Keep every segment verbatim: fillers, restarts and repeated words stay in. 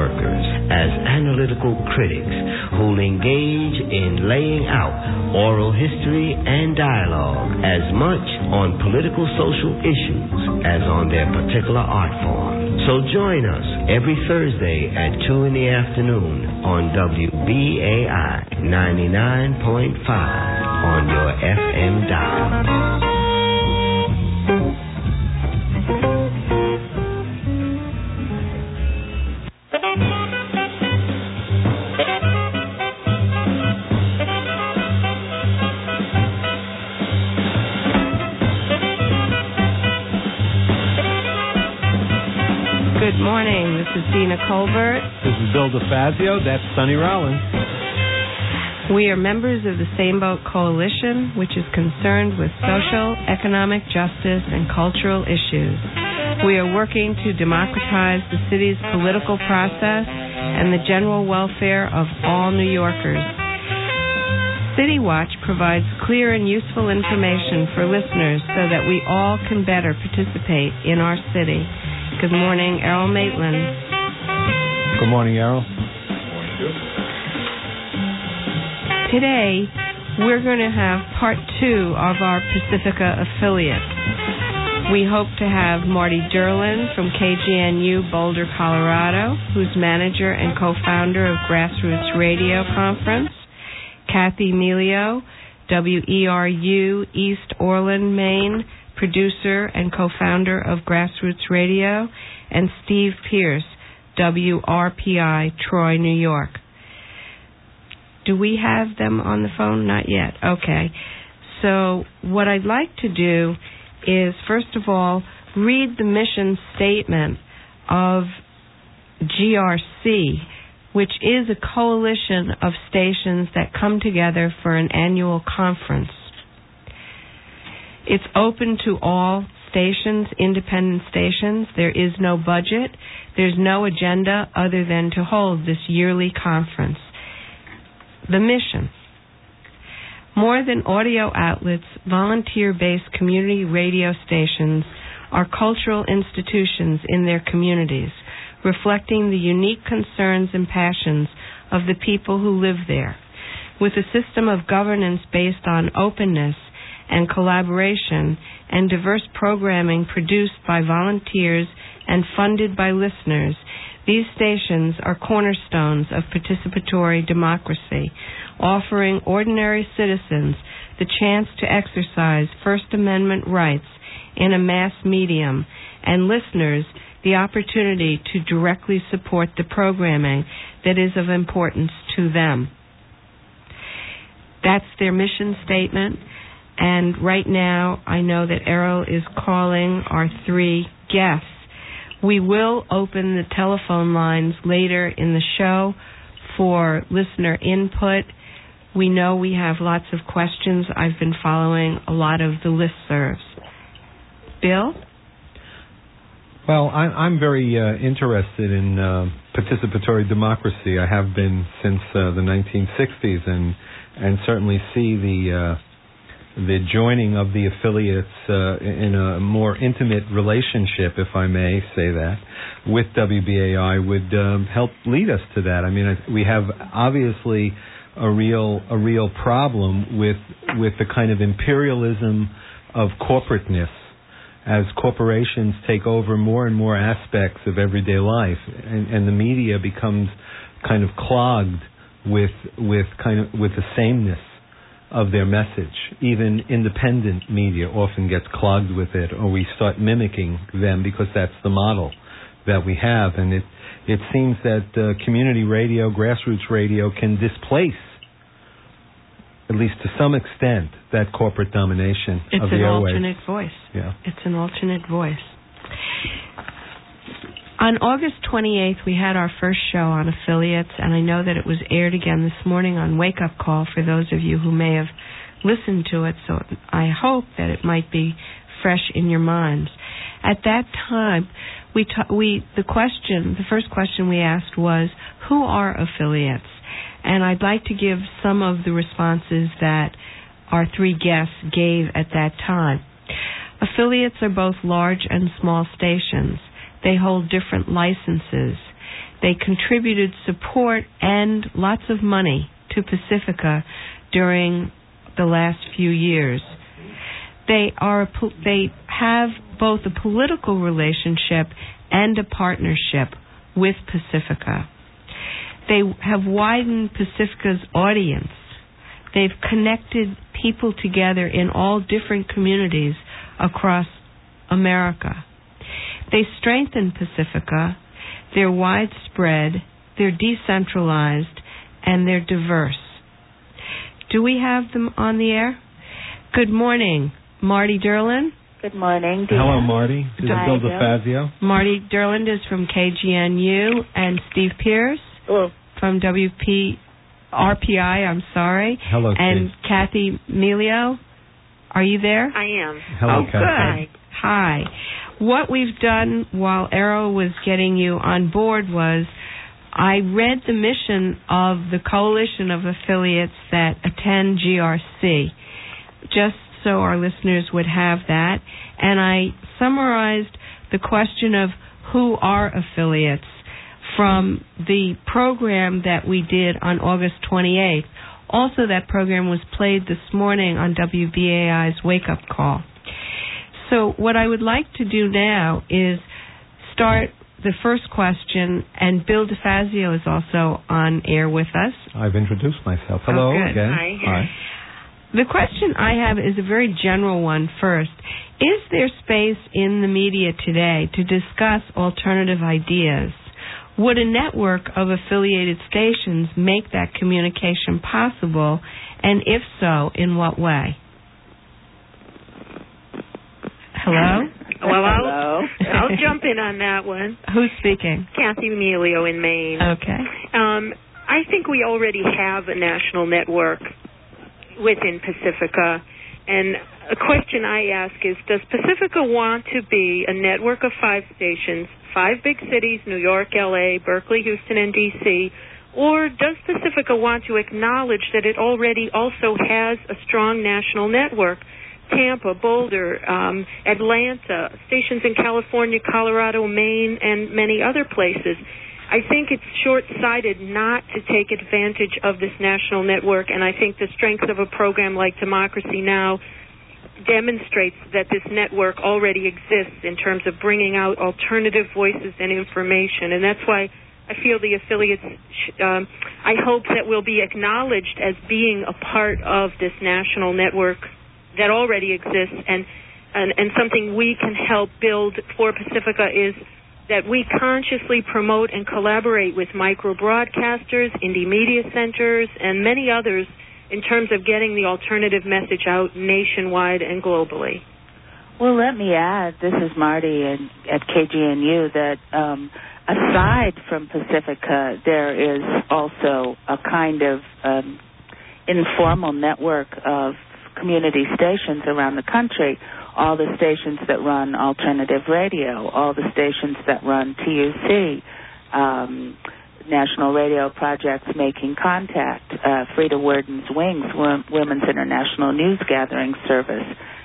workers as analytical critics who'll engage in laying out oral history and dialogue as much on political social issues as on their particular art form. So join us every Thursday at two in the afternoon on W B A I ninety-nine point five on your F M dial. Good morning. This is Dina Colbert. This is Bill DeFazio. That's Sonny Rollins. We are members of the Same Boat Coalition, which is concerned with social, economic justice, and cultural issues. We are working to democratize the city's political process and the general welfare of all New Yorkers. City Watch provides clear and useful information for listeners so that we all can better participate in our city. Good morning, Errol Maitland. Good morning, Errol. Today, we're going to have part two of our Pacifica affiliate. We hope to have Marty Derlin from K G N U Boulder, Colorado, who's manager and co-founder of Grassroots Radio Conference, Kathy Melio, W E R U East Orland, Maine, producer and co-founder of Grassroots Radio, and Steve Pierce, W R P I, Troy, New York. Do we have them on the phone? Not yet. Okay. So what I'd like to do is, first of all, read the mission statement of G R C, which is a coalition of stations that come together for an annual conference. It's open to all stations, independent stations. There is no budget. There's no agenda other than to hold this yearly conference. The mission. More than audio outlets, volunteer-based community radio stations are cultural institutions in their communities, reflecting the unique concerns and passions of the people who live there. With a system of governance based on openness and collaboration and diverse programming produced by volunteers and funded by listeners, these stations are cornerstones of participatory democracy, offering ordinary citizens the chance to exercise First Amendment rights in a mass medium, and listeners the opportunity to directly support the programming that is of importance to them. That's their mission statement. And right now, I know that Errol is calling our three guests. We will open the telephone lines later in the show for listener input. We know we have lots of questions. I've been following a lot of the listservs. Bill? Well, I, I'm very uh, interested in uh, participatory democracy. I have been since uh, the nineteen sixties, and and certainly see the uh, the joining of the affiliates uh, in a more intimate relationship, if I may say that, with W B A I would um, help lead us to that. I mean, we have obviously a real a real problem with with the kind of imperialism of corporateness as corporations take over more and more aspects of everyday life, and, and the media becomes kind of clogged with with kind of with the sameness of their message. Even independent media often gets clogged with it, or we start mimicking them because that's the model that we have. And it it seems that uh, community radio, grassroots radio, can displace, at least to some extent, that corporate domination it's of the airwaves. It's an alternate voice. Yeah. It's an alternate voice. On August twenty-eighth, we had our first show on affiliates, and I know that it was aired again this morning on Wake Up Call for those of you who may have listened to it, so I hope that it might be fresh in your minds. At that time, we ta- we the question, the first question we asked was, who are affiliates? And I'd like to give some of the responses that our three guests gave at that time. Affiliates are both large and small stations. They hold different licenses. They contributed support and lots of money to Pacifica during the last few years. They are they have both a political relationship and a partnership with Pacifica. They have widened Pacifica's audience. They've connected people together in all different communities across America. They strengthen Pacifica. They're widespread, they're decentralized, and they're diverse. Do we have them on the air? Good morning, Marty Derland. Good morning, dear. Hello, Marty. This is Hi, Bill Bill. DeFazio. Marty Derland is from K G N U, and Steve Pierce Hello. from W P R P I, I'm sorry. Hello, and Steve. Kathy Melio. Are you there? I am. Hello, oh, Kathy. good. Hi. What we've done while Arrow was getting you on board was I read the mission of the coalition of affiliates that attend G R C, just so our listeners would have that, and I summarized the question of who are affiliates from the program that we did on August twenty-eighth. Also, that program was played this morning on W B A I's Wake Up Call. So what I would like to do now is start the first question, and Bill DeFazio is also on air with us. I've introduced myself. Hello Oh, good. again. Hi. Hi. The question I have is a very general one first. Is there space in the media today to discuss alternative ideas? Would a network of affiliated stations make that communication possible, and if so, in what way? Hello? Well, I'll, Hello. I'll jump in on that one. Who's speaking? Kathy Melio in Maine. Okay. Um, I think we already have a national network within Pacifica. And a question I ask is, does Pacifica want to be a network of five stations, five big cities, New York, L A, Berkeley, Houston, and D C, or does Pacifica want to acknowledge that it already also has a strong national network? Tampa, Boulder, um, Atlanta, stations in California, Colorado, Maine, and many other places. I think it's short-sighted not to take advantage of this national network, and I think the strength of a program like Democracy Now! Demonstrates that this network already exists in terms of bringing out alternative voices and information, and that's why I feel the affiliates, um, I hope that will be acknowledged as being a part of this national network that already exists, and, and, and something we can help build for Pacifica is that we consciously promote and collaborate with micro-broadcasters, indie media centers, and many others in terms of getting the alternative message out nationwide and globally. Well, let me add, this is Marty in, at K G N U, that um, aside from Pacifica, there is also a kind of um, informal network of community stations around the country, all the stations that run alternative radio, all the stations that run T U C, um, National Radio Projects Making Contact, uh, Frida Worden's Wings, Women's International News Gathering Service,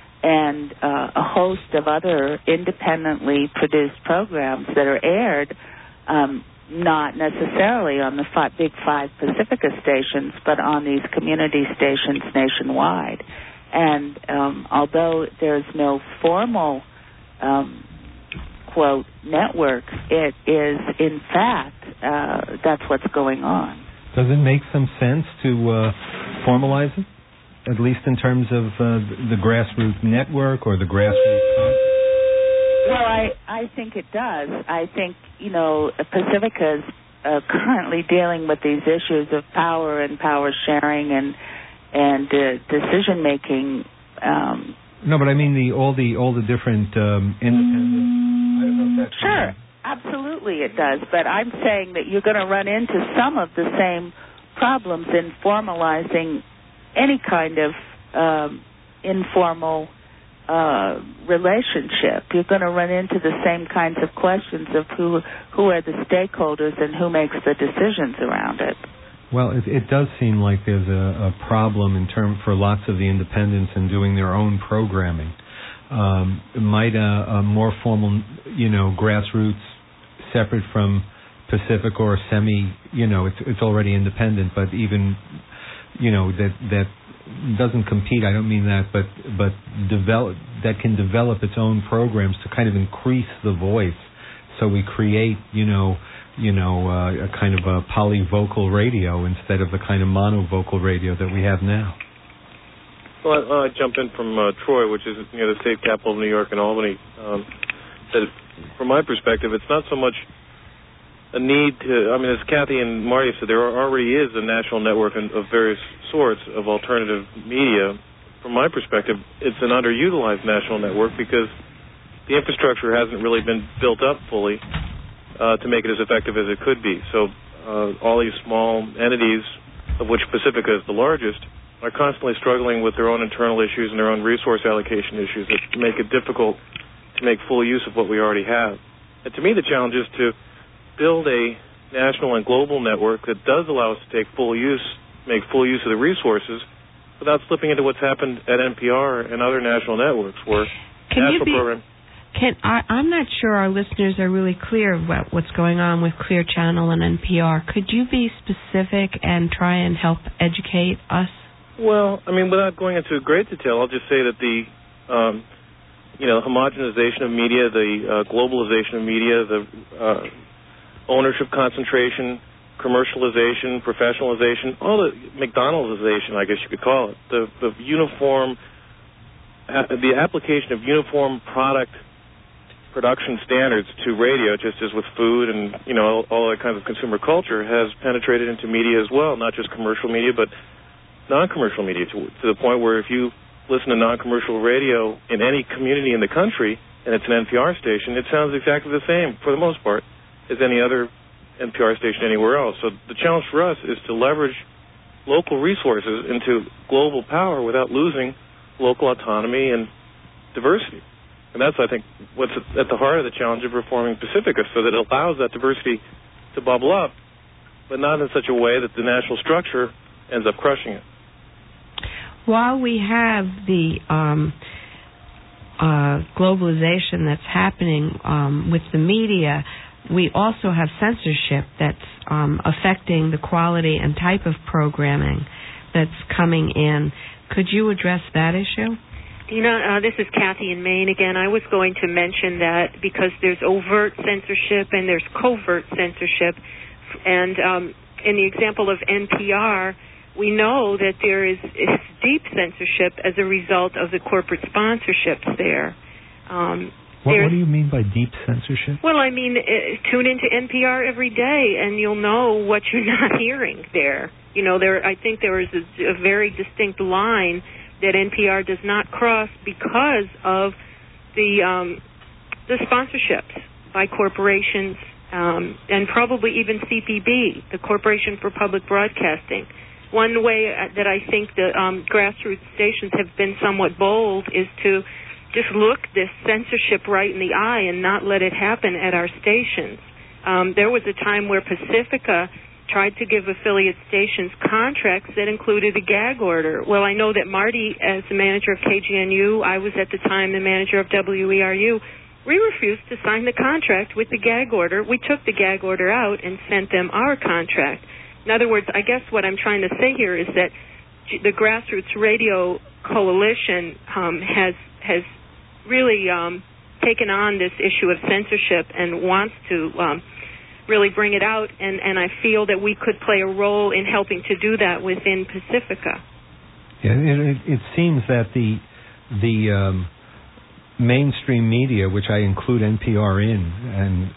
and uh, a host of other independently produced programs that are aired um, not necessarily on the five, big five Pacifica stations, but on these community stations nationwide. And um, although there's no formal, um, quote, network, it is, in fact, uh, that's what's going on. Does it make some sense to uh, formalize it, at least in terms of uh, the grassroots network or the grassroots? Well, I, I think it does. I think, you know, Pacifica is uh, currently dealing with these issues of power and power sharing and and uh, decision making. Um, no, but I mean the all the all the different um, independent. I don't know if that's sure, absolutely it does. But I'm saying that you're going to run into some of the same problems in formalizing any kind of um, informal uh, relationship. You're going to run into the same kinds of questions of who who are the stakeholders and who makes the decisions around it. Well, it, it does seem like there's a, a problem in term for lots of the independents in doing their own programming. Um, might a, a more formal, you know, grassroots, separate from Pacifica or semi, you know, it's it's already independent, but even, you know, that that doesn't compete. I don't mean that, but but develop that can develop its own programs to kind of increase the voice. So we create, you know, you know, uh, a kind of a polyvocal radio instead of the kind of monovocal radio that we have now. Well, I, I jump in from uh, Troy, which is, you know, the state capital of New York and Albany. Um, that from my perspective, it's not so much a need to, I mean, as Kathy and Marty said, there already is a national network of various sorts of alternative media. From my perspective, it's an underutilized national network because the infrastructure hasn't really been built up fully uh, to make it as effective as it could be. So uh, all these small entities, of which Pacifica is the largest, are constantly struggling with their own internal issues and their own resource allocation issues that make it difficult to make full use of what we already have. And to me, the challenge is to build a national and global network that does allow us to take full use, make full use of the resources without slipping into what's happened at N P R and other national networks where Can national you be, program... Can I, I'm not sure our listeners are really clear about what's going on with Clear Channel and N P R. Could you be specific and try and help educate us? Well, I mean, without going into great detail, I'll just say that the, um, you know, homogenization of media, the uh, globalization of media, the uh, ownership concentration, commercialization, professionalization, all the McDonaldization, I guess you could call it, the, the uniform, uh, the application of uniform product production standards to radio, just as with food and, you know, all, all that kind of consumer culture, has penetrated into media as well, not just commercial media, but non-commercial media, to, to the point where if you listen to non-commercial radio in any community in the country, and it's an N P R station, it sounds exactly the same, for the most part, as any other N P R station anywhere else. So the challenge for us is to leverage local resources into global power without losing local autonomy and diversity. And that's, I think, what's at the heart of the challenge of reforming Pacifica, so that it allows that diversity to bubble up, but not in such a way that the national structure ends up crushing it. While we have the um, uh, globalization that's happening um, with the media, we also have censorship that's um, affecting the quality and type of programming that's coming in. Could you address that issue? You know, uh, this is Kathy in Maine again. I was going to mention that because there's overt censorship and there's covert censorship. And um, in the example of N P R, we know that there is, is deep censorship as a result of the corporate sponsorships there. Um, what, what do you mean by deep censorship? Well, I mean, uh, tune into N P R every day, and you'll know what you're not hearing there. You know, there. I think there is a, a very distinct line that N P R does not cross because of the um, the sponsorships by corporations um, and probably even C P B, the Corporation for Public Broadcasting. One way that I think the um, grassroots stations have been somewhat bold is to just look this censorship right in the eye and not let it happen at our stations. Um, there was a time where Pacifica tried to give affiliate stations contracts that included a gag order. Well, I know that Marty, as the manager of K G N U, I was at the time the manager of W E R U, we refused to sign the contract with the gag order. We took the gag order out and sent them our contract. In other words, I guess what I'm trying to say here is that the Grassroots Radio Coalition um, has has really um, taken on this issue of censorship and wants to um, really bring it out, and, and I feel that we could play a role in helping to do that within Pacifica. Yeah, it, it seems that the the um, mainstream media, which I include N P R in, and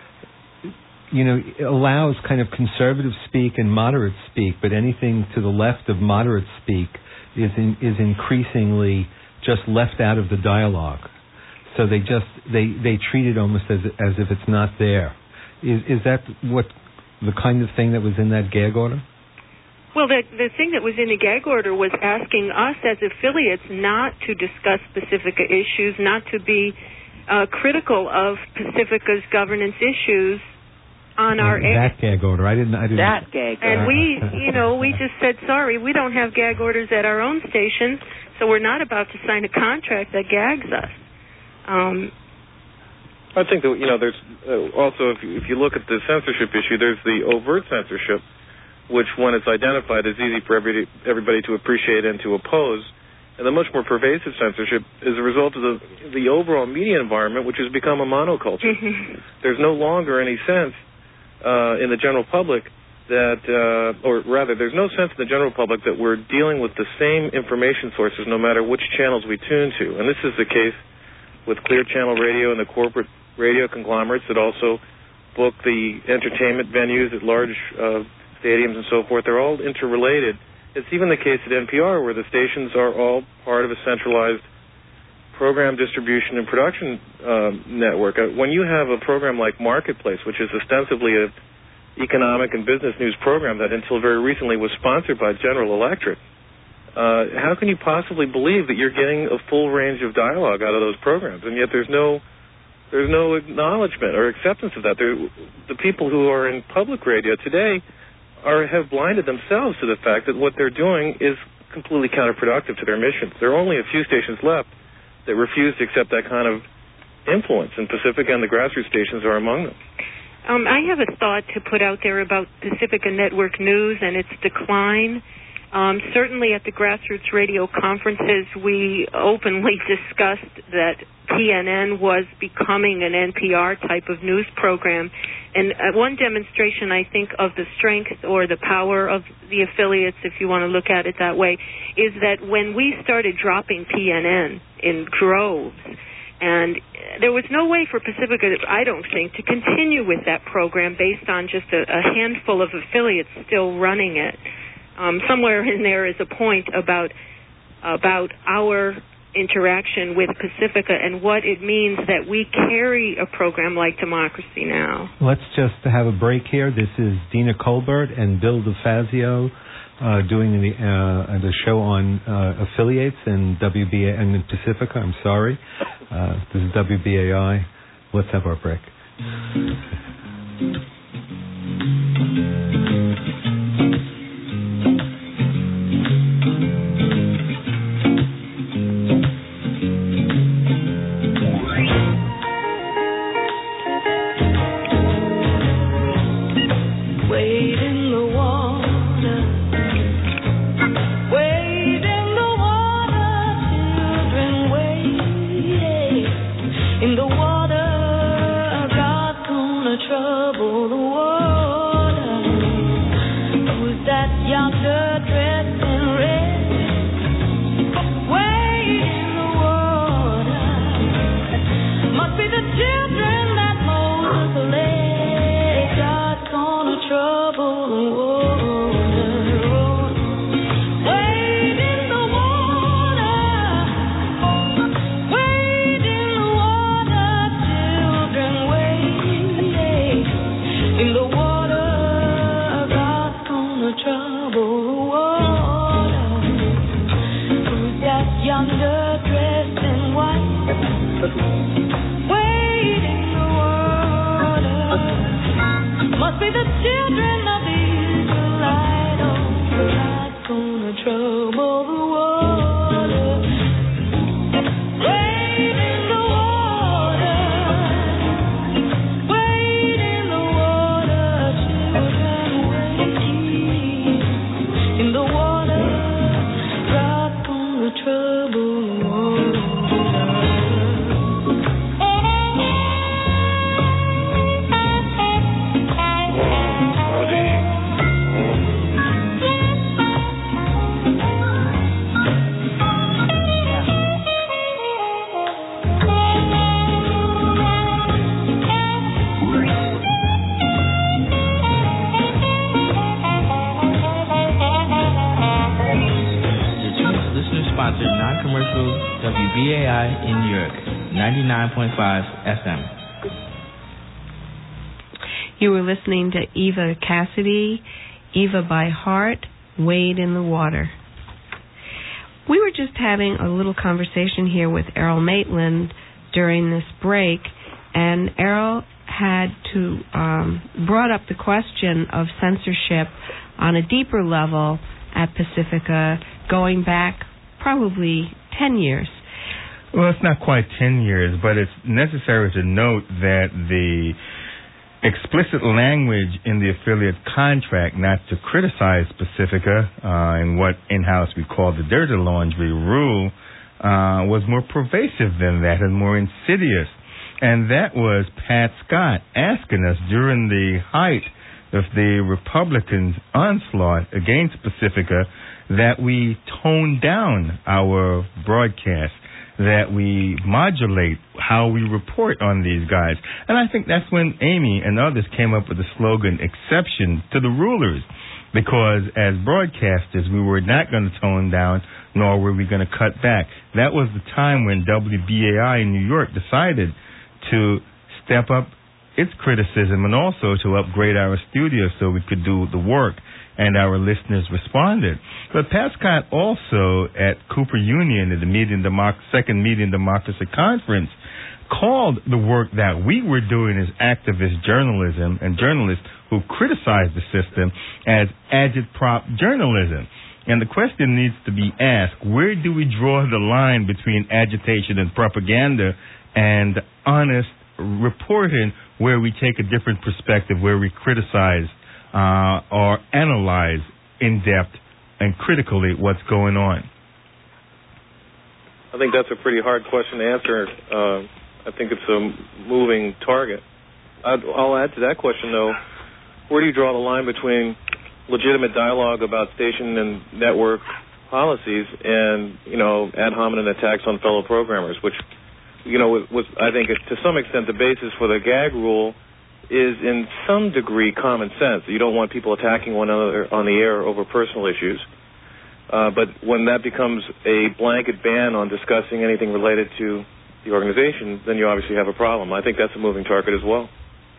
you know, allows kind of conservative speak and moderate speak, but anything to the left of moderate speak is in, is increasingly just left out of the dialogue. So they just they, they treat it almost as as if it's not there. Is is that what the kind of thing that was in that gag order? Well, the the thing that was in the gag order was asking us as affiliates not to discuss Pacifica issues, not to be uh, critical of Pacifica's governance issues on our that gag order. I didn't. I didn't. That gag order. And we, you know, we just said sorry. We don't have gag orders at our own station, so we're not about to sign a contract that gags us. Um, I think that, you know, there's uh, also, if you, if you look at the censorship issue, there's the overt censorship, which, when it's identified, is easy for everybody, everybody to appreciate and to oppose. And the much more pervasive censorship is a result of the, the overall media environment, which has become a monoculture. There's no longer any sense uh, in the general public that, uh, or rather, there's no sense in the general public that we're dealing with the same information sources no matter which channels we tune to. And this is the case with Clear Channel Radio and the corporate radio conglomerates that also book the entertainment venues at large uh, stadiums and so forth. They're all interrelated. It's even the case at N P R, where the stations are all part of a centralized program distribution and production uh, network. Uh, when you have a program like Marketplace, which is ostensibly a economic and business news program that until very recently was sponsored by General Electric, uh, how can you possibly believe that you're getting a full range of dialogue out of those programs? And yet there's no there's no acknowledgement or acceptance of that. There, the people who are in public radio today are have blinded themselves to the fact that what they're doing is completely counterproductive to their mission. There are only a few stations left that refuse to accept that kind of influence, and Pacifica and the grassroots stations are among them. Um, I have a thought to put out there about Pacifica Network News and its decline. Um, certainly at the grassroots radio conferences, we openly discussed that P N N was becoming an N P R type of news program. And uh, one demonstration, I think, of the strength or the power of the affiliates, if you want to look at it that way, is that when we started dropping P N N in droves, and there was no way for Pacifica, I don't think, to continue with that program based on just a, a handful of affiliates still running it. Um, somewhere in there is a point about about our interaction with Pacifica and what it means that we carry a program like Democracy Now! Let's just have a break here. This is Dina Colbert and Bill DeFazio uh, doing the uh, the show on uh, affiliates and W B A and Pacifica. I'm sorry. Uh, this is W B A I. Let's have our break. You were listening to Eva Cassidy, Eva by Heart, Wade in the Water. We were just having a little conversation here with Errol Maitland during this break, and Errol had to um, brought up the question of censorship on a deeper level at Pacifica, going back probably ten years. Well, it's not quite ten years, but it's necessary to note that the explicit language in the affiliate contract not to criticize Pacifica uh, in what in-house we call the dirty laundry rule uh, was more pervasive than that and more insidious. And that was Pat Scott asking us during the height of the Republicans' onslaught against Pacifica that we tone down our broadcast, that we modulate how we report on these guys. And I think that's when Amy and others came up with the slogan, exception to the rulers, because as broadcasters, we were not going to tone down, nor were we going to cut back. That was the time when W B A I in New York decided to step up its criticism and also to upgrade our studio so we could do the work, and our listeners responded. But Pat Scott also at Cooper Union at the Median Democ- Second Median Democracy Conference called the work that we were doing as activist journalism and journalists who criticized the system as agitprop journalism. And the question needs to be asked, where do we draw the line between agitation and propaganda and honest reporting, where we take a different perspective, where we criticize uh, or analyze in depth and critically what's going on? I think that's a pretty hard question to answer. Uh, I think it's a moving target. I'd, I'll add to that question, though, where do you draw the line between legitimate dialogue about station and network policies and, you know, ad hominem attacks on fellow programmers, which, you know, was, I think, to some extent, the basis for the gag rule is in some degree common sense. You don't want people attacking one another on the air over personal issues. Uh, but when that becomes a blanket ban on discussing anything related to the organization, then you obviously have a problem. I think that's a moving target as well.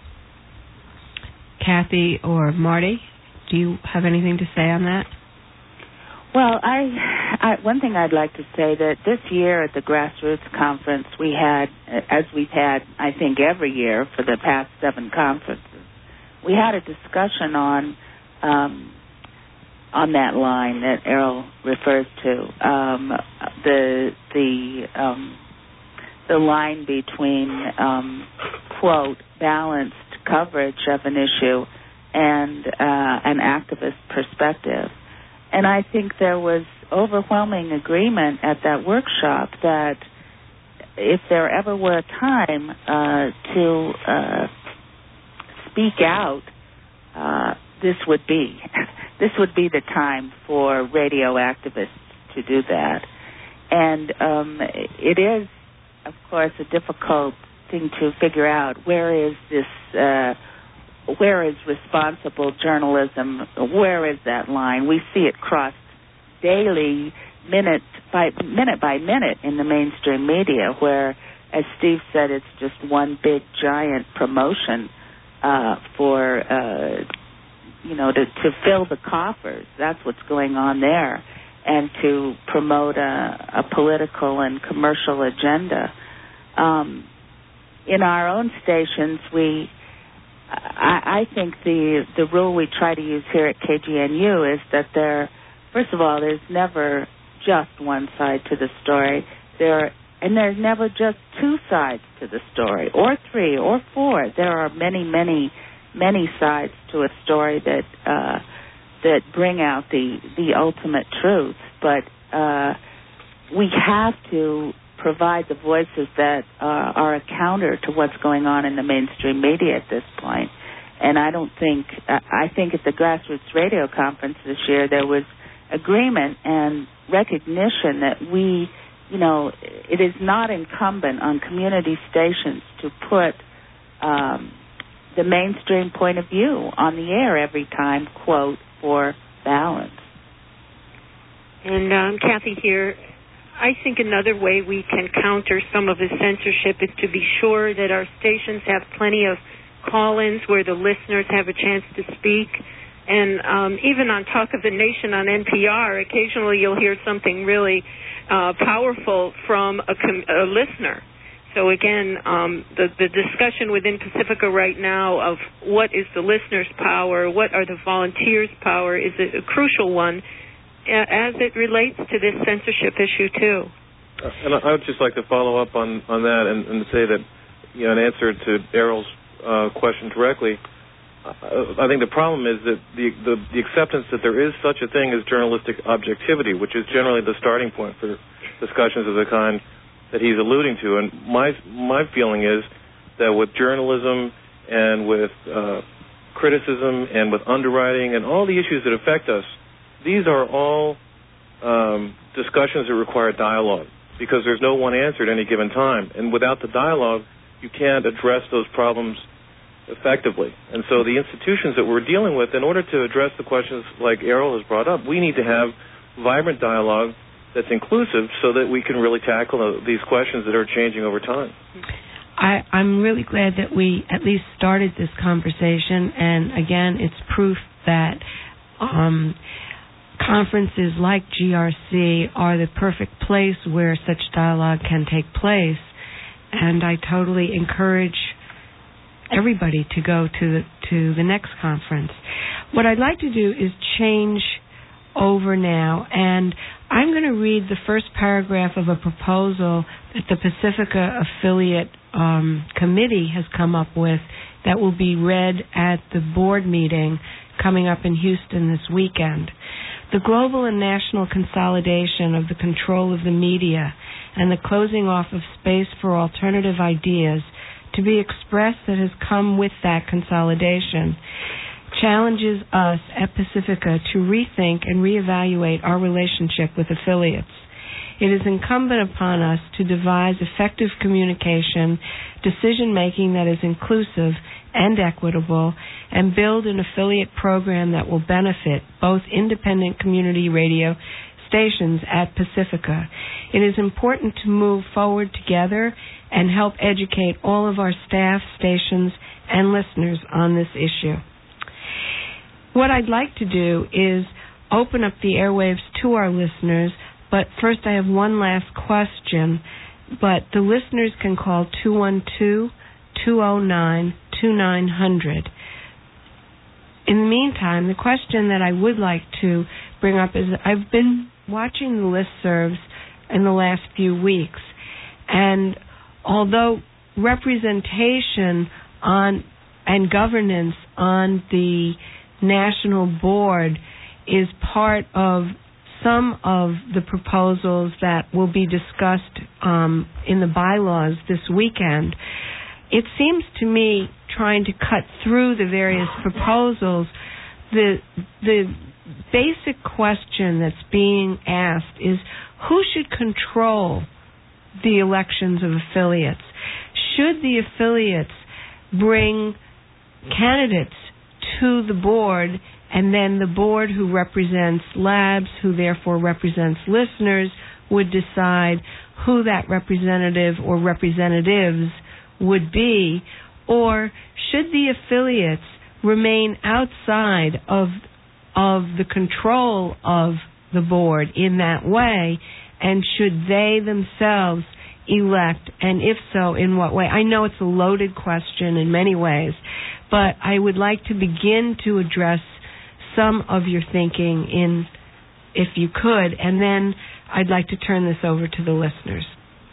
Kathy or Marty, do you have anything to say on that? Well, I, I one thing I'd like to say that this year at the Grassroots Conference we had, as we've had, I think, every year for the past seven conferences, we had a discussion on um, on that line that Errol refers to, um, the the um, the line between um, quote balanced coverage of an issue and uh, an activist perspective. And I think there was overwhelming agreement at that workshop that if there ever were a time uh, to uh, speak out, uh, this would be. This would be the time for radio activists to do that. And um, it is, of course, a difficult thing to figure out. Where is this... Uh, Where is responsible journalism? Where is that line? We see it crossed daily, minute by minute by minute in the mainstream media, where, as Steve said, it's just one big giant promotion uh, for, uh, you know, to, to fill the coffers. That's what's going on there, and to promote a, a political and commercial agenda. Um, in our own stations, we... I, I think the the rule we try to use here at K G N U is that there, first of all, there's never just one side to the story. There and there's never just two sides to the story, or three, or four. There are many, many, many sides to a story that uh, that bring out the the ultimate truth. But uh, we have to provide the voices that uh, are a counter to what's going on in the mainstream media at this point. And I don't think, uh, I think at the Grassroots Radio Conference this year, there was agreement and recognition that we, you know, it is not incumbent on community stations to put um, the mainstream point of view on the air every time, quote, for balance. And um, Kathy here. I think another way we can counter some of the censorship is to be sure that our stations have plenty of call-ins where the listeners have a chance to speak. And um, even on Talk of the Nation on N P R, occasionally you'll hear something really uh, powerful from a, com- a listener. So again, um, the, the discussion within Pacifica right now of what is the listener's power, what are the volunteers' power, is a, a crucial one, as it relates to this censorship issue, too. Uh, and I would just like to follow up on, on that and, and say that, you know, in answer to Errol's uh, question directly, uh, I think the problem is that the, the the acceptance that there is such a thing as journalistic objectivity, which is generally the starting point for discussions of the kind that he's alluding to. And my my feeling is that with journalism and with uh, criticism and with underwriting and all the issues that affect us, these are all um, discussions that require dialogue, because there's no one answer at any given time. And without the dialogue, you can't address those problems effectively. And so the institutions that we're dealing with, in order to address the questions like Errol has brought up, we need to have vibrant dialogue that's inclusive so that we can really tackle these questions that are changing over time. I, I'm really glad that we at least started this conversation, and again, it's proof that um, conferences like G R C are the perfect place where such dialogue can take place, and I totally encourage everybody to go to the, to the next conference. What I'd like to do is change over now, and I'm going to read the first paragraph of a proposal that the Pacifica Affiliate um, Committee has come up with that will be read at the board meeting coming up in Houston this weekend. The global and national consolidation of the control of the media and the closing off of space for alternative ideas to be expressed that has come with that consolidation challenges us at Pacifica to rethink and reevaluate our relationship with affiliates. It is incumbent upon us to devise effective communication, decision-making that is inclusive and equitable, and build an affiliate program that will benefit both independent community radio stations at Pacifica. It is important to move forward together and help educate all of our staff, stations, and listeners on this issue. What I'd like to do is open up the airwaves to our listeners, but first I have one last question, but the listeners can call two one two, two zero nine, two nine zero zero. In the meantime, the question that I would like to bring up is I've been watching the listservs in the last few weeks, and although representation on and governance on the national board is part of some of the proposals that will be discussed um, in the bylaws this weekend, it seems to me, trying to cut through the various proposals, the the basic question that's being asked is who should control the elections of affiliates? Should the affiliates bring candidates to the board, and then the board, who represents labs, who therefore represents listeners, would decide who that representative or representatives would be? Or should the affiliates remain outside of of the control of the board in that way, and should they themselves elect, and if so, in what way? I know it's a loaded question in many ways, but I would like to begin to address some of your thinking in, if you could, and then I'd like to turn this over to the listeners.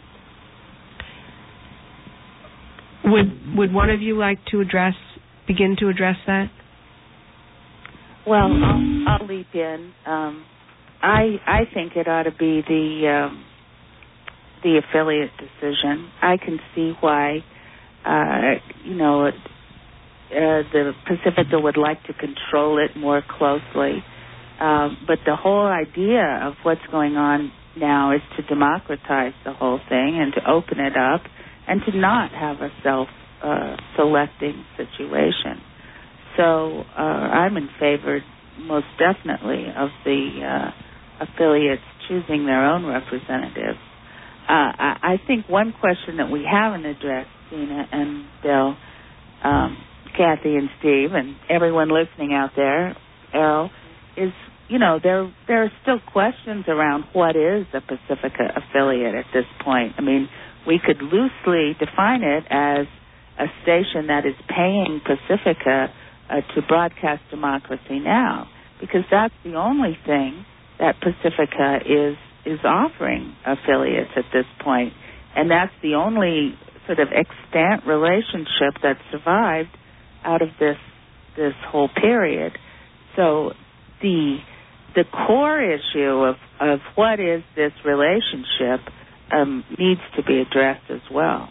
Would would one of you like to address, begin to address that? Well, I'll, I'll leap in. Um, I I think it ought to be the um, the affiliate decision. I can see why, uh, you know, it, uh, the Pacifica would like to control it more closely. Uh, but the whole idea of what's going on now is to democratize the whole thing and to open it up and to not have a self-selecting uh, situation. So uh, I'm in favor, most definitely, of the uh, affiliates choosing their own representatives. Uh, I, I think one question that we haven't addressed, Tina and Bill, um, Kathy and Steve, and everyone listening out there, Errol, is, you know, there there are still questions around what is a Pacifica affiliate at this point. I mean, we could loosely define it as a station that is paying Pacifica uh, to broadcast Democracy Now!, because that's the only thing that Pacifica is is offering affiliates at this point, and that's the only sort of extant relationship that survived out of this this whole period. So the the core issue of, of what is this relationship um, needs to be addressed as well.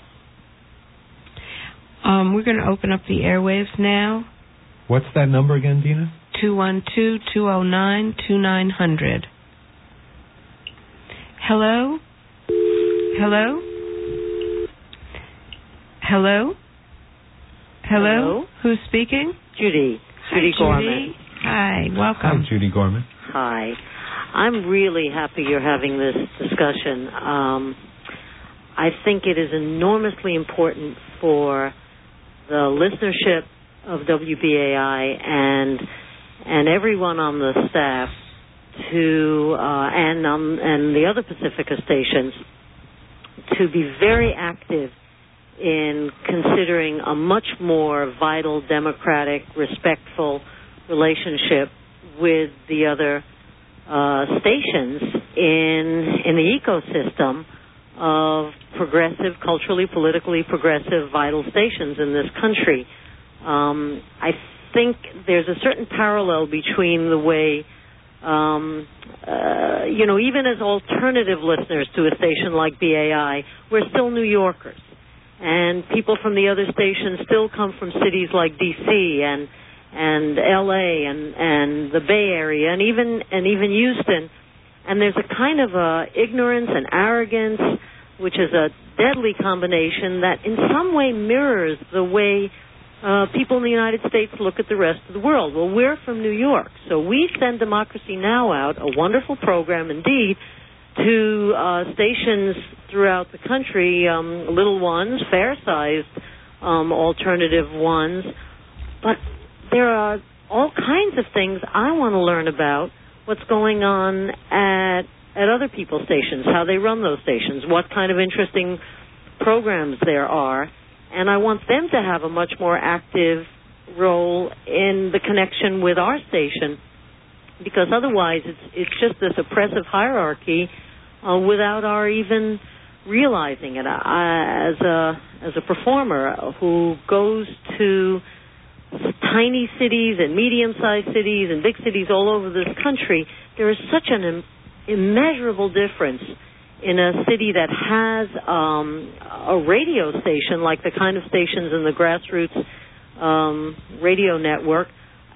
Um, we're going to open up the airwaves now. What's that number again, Dina? two one two, two oh nine, two nine hundred. Hello? Hello? Hello? Hello? Hello? Who's speaking? Judy. Judy Hi, Gorman. Judy. Hi, welcome. Hi, Judy Gorman. Hi. I'm really happy you're having this discussion. Um, I think it is enormously important for the listenership of W B A I and and everyone on the staff to uh, and um, and the other Pacifica stations to be very active in considering a much more vital, democratic, respectful relationship with the other uh, stations in in the ecosystem of progressive, culturally, politically progressive, vital stations in this country. Um, I think there's a certain parallel between the way, um, uh, you know, even as alternative listeners to a station like B A I, we're still New Yorkers. And people from the other stations still come from cities like D C and and L A and, and the Bay Area and even and even Houston. And there's a kind of a ignorance and arrogance, which is a deadly combination that in some way mirrors the way uh, people in the United States look at the rest of the world. Well, we're from New York, so we send Democracy Now! Out, a wonderful program indeed, to uh, stations throughout the country, um, little ones, fair-sized um, alternative ones. But there are all kinds of things I want to learn about, what's going on at at other people's stations, how they run those stations, what kind of interesting programs there are. And I want them to have a much more active role in the connection with our station, because otherwise it's it's just this oppressive hierarchy uh, without our even realizing it. I, as a as a performer who goes to tiny cities and medium-sized cities and big cities all over this country, there is such an im- immeasurable difference in a city that has um, a radio station, like the kind of stations in the grassroots um, radio network,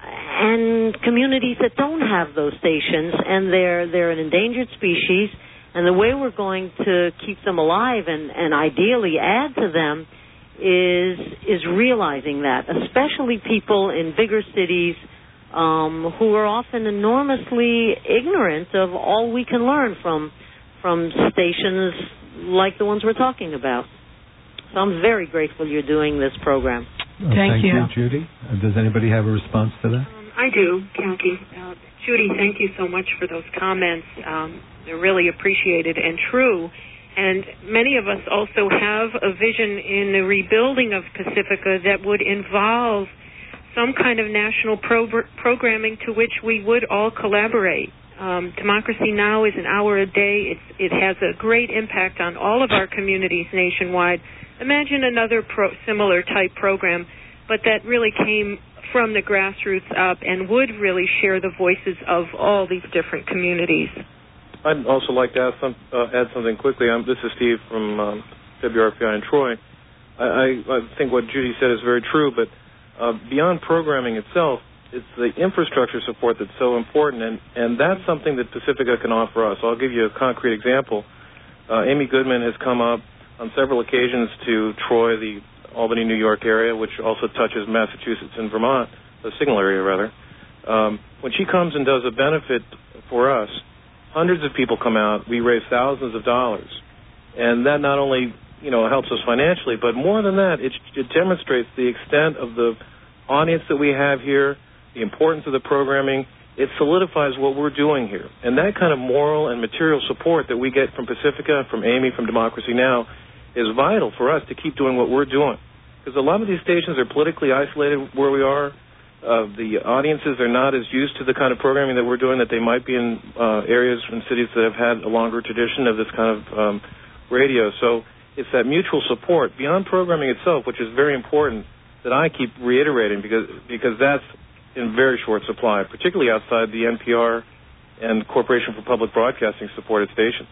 and communities that don't have those stations, and they're they're an endangered species. And the way we're going to keep them alive and, and ideally add to them is is realizing that, especially people in bigger cities um, who are often enormously ignorant of all we can learn from from stations like the ones we're talking about. So I'm very grateful you're doing this program. Well, thank, thank you. you, Judy. Uh, does anybody have a response to that? Um, I do, Kathy. Uh, Judy, thank you so much for those comments. Um, they're really appreciated and true. And many of us also have a vision in the rebuilding of Pacifica that would involve some kind of national pro- programming to which we would all collaborate. Um, Democracy Now! Is an hour a day. It's, it has a great impact on all of our communities nationwide. Imagine another pro- similar type program, but that really came from the grassroots up and would really share the voices of all these different communities. I'd also like to add, some, uh, add something quickly. Um, this is Steve from um, W R P I in Troy. I, I, I think what Judy said is very true, but uh, beyond programming itself, it's the infrastructure support that's so important, and, and that's something that Pacifica can offer us. I'll give you a concrete example. Uh, Amy Goodman has come up on several occasions to Troy, the Albany, New York area, which also touches Massachusetts and Vermont, the Signal area, rather. Um, when she comes and does a benefit for us, hundreds of people come out. We raise thousands of dollars. And that not only, you know, helps us financially, but more than that, it, it demonstrates the extent of the audience that we have here, the importance of the programming. It solidifies what we're doing here. And that kind of moral and material support that we get from Pacifica, from Amy, from Democracy Now! Is vital for us to keep doing what we're doing. Because a lot of these stations are politically isolated where we are. uh, the audiences are not as used to the kind of programming that we're doing that they might be in uh, areas and cities that have had a longer tradition of this kind of um, radio. So it's that mutual support beyond programming itself, which is very important, that I keep reiterating because because that's in very short supply, particularly outside the N P R and Corporation for Public Broadcasting supported stations.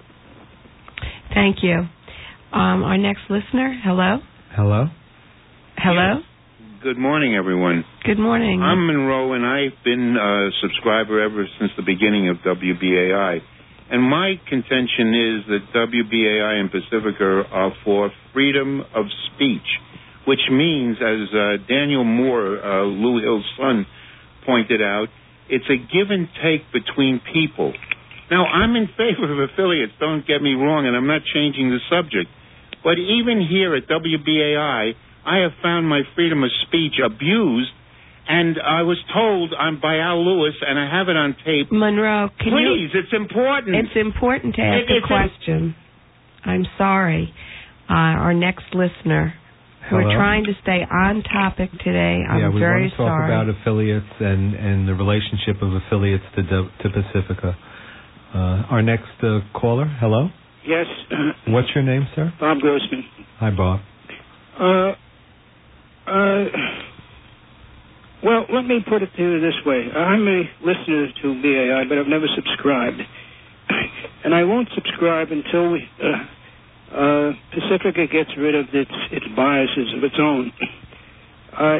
Thank you. Um, our next listener, hello? Hello? Hello? Yes. Good morning, everyone. Good morning. I'm Monroe, and I've been a subscriber ever since the beginning of W B A I. And my contention is that W B A I and Pacifica are for freedom of speech, which means, as uh, Daniel Moore, uh, Lou Hill's son, pointed out, it's a give and take between people. Now, I'm in favor of affiliates, don't get me wrong, and I'm not changing the subject. But even here at W B A I, I have found my freedom of speech abused, and I was told I'm by Al Lewis, and I have it on tape. Monroe, can Please, you... it's important. It's important to ask it, a question. A... I'm sorry. Uh, our next listener. Hello? We're trying to stay on topic today. I'm yeah, we very want to talk sorry. about affiliates and, and the relationship of affiliates to, to Pacifica. Uh, our next uh, caller, hello? Yes. What's your name, sir? Bob Grossman. Hi, Bob. Uh, uh, well, let me put it to you this way. I'm a listener to B A I, but I've never subscribed. And I won't subscribe until we, uh, uh, Pacifica gets rid of its, its biases of its own. Uh,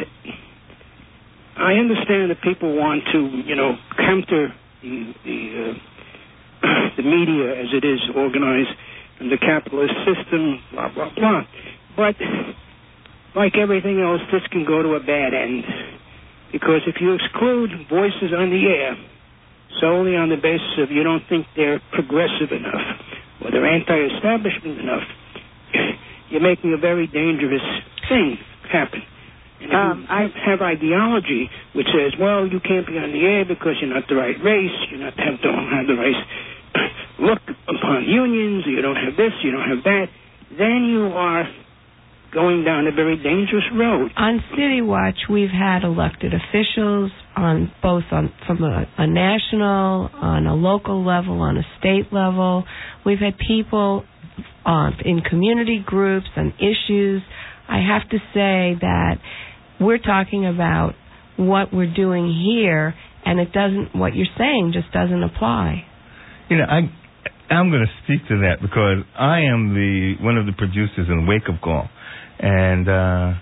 I understand that people want to, you know, counter the, the, uh, the media as it is organized in the capitalist system, blah, blah, blah. But like everything else, this can go to a bad end. Because if you exclude voices on the air solely on the basis of you don't think they're progressive enough or they're anti-establishment enough, you're making a very dangerous thing happen. And if Um, you have, have ideology which says, well, you can't be on the air because you're not the right race, you not have, don't have the right look upon unions, you don't have this, you don't have that, then you are going down a very dangerous road. On City Watch, we've had elected officials on both on from a, a national, on a local level, on a state level. We've had people uh, in community groups and issues. I have to say that we're talking about what we're doing here, and it doesn't. What you're saying just doesn't apply. You know, I I'm going to speak to that because I am the one of the producers in Wake Up Call. And uh,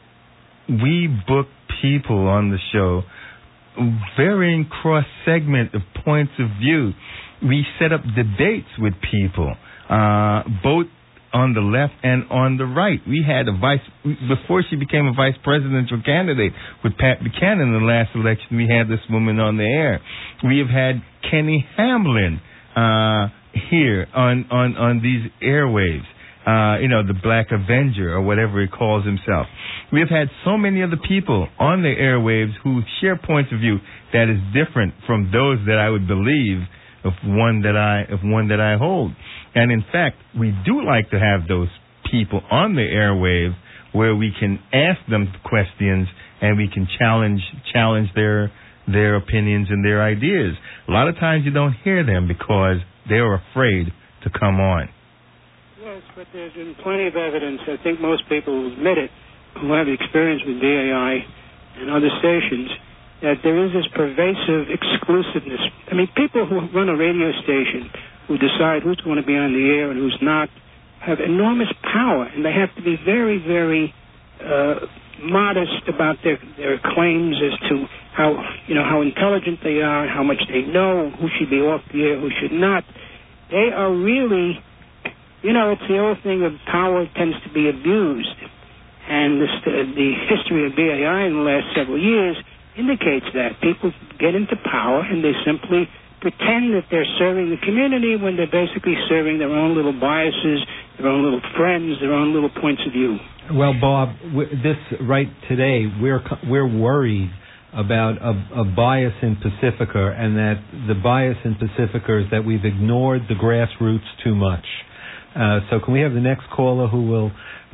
we book people on the show, varying cross-segment of points of view. We set up debates with people, uh, both on the left and on the right. We had a vice, before she became a vice presidential candidate with Pat Buchanan in the last election, we had this woman on the air. We have had Kenny Hamlin uh, here on, on, on these airwaves. Uh, you know, the Black Avenger or whatever he calls himself. We have had so many other people on the airwaves who share points of view that is different from those that I would believe of one that I of one that I hold. And in fact, we do like to have those people on the airwave where we can ask them questions and we can challenge challenge their their opinions and their ideas. A lot of times you don't hear them because they're afraid to come on. Yes, but there's been plenty of evidence. I think most people will admit it, who have experience with B A I and other stations, that there is this pervasive exclusiveness. I mean, people who run a radio station, who decide who's going to be on the air and who's not, have enormous power, and they have to be very, very uh, modest about their, their claims as to how, you know, how intelligent they are, how much they know, who should be off the air, who should not. They are really... You know, it's the old thing of power tends to be abused. And this, uh, the history of B A I in the last several years indicates that. People get into power and they simply pretend that they're serving the community when they're basically serving their own little biases, their own little friends, their own little points of view. Well, Bob, this right today, we're we're worried about a, a bias in Pacifica, and that the bias in Pacifica is that we've ignored the grassroots too much. Uh, so can we have the next caller who will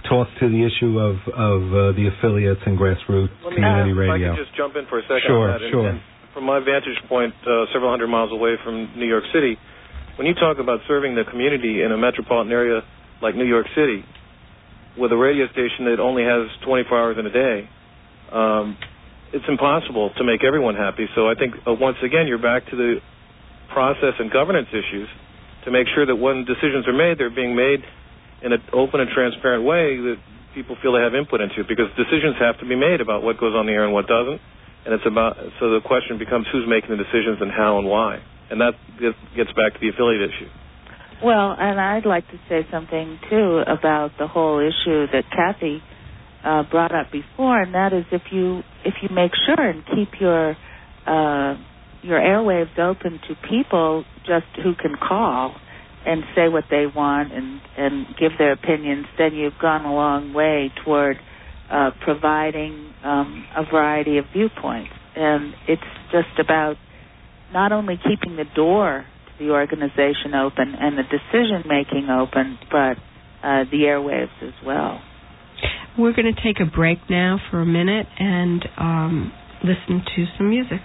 talk to the issue of of uh, the affiliates and grassroots Let me, community if radio. I could just jump in for a second Sure, on that. And, sure. and from my vantage point, uh, several hundred miles away from New York City, when you talk about serving the community in a metropolitan area like New York City, with a radio station that only has twenty-four hours in a day, um, it's impossible to make everyone happy. So I think, uh, once again, you're back to the process and governance issues to make sure that when decisions are made, they're being made in an open and transparent way that people feel they have input into, because decisions have to be made about what goes on the air and what doesn't. And it's about, so the question becomes who's making the decisions and how and why. And that gets back to the affiliate issue. Well, and I'd like to say something, too, about the whole issue that Kathy uh, brought up before, and that is if you if you make sure and keep your uh, your airwaves open to people just who can call and say what they want and, and give their opinions, then you've gone a long way toward uh, providing um, a variety of viewpoints. And it's just about not only keeping the door to the organization open and the decision-making open, but uh, the airwaves as well. We're going to take a break now for a minute and um, listen to some music.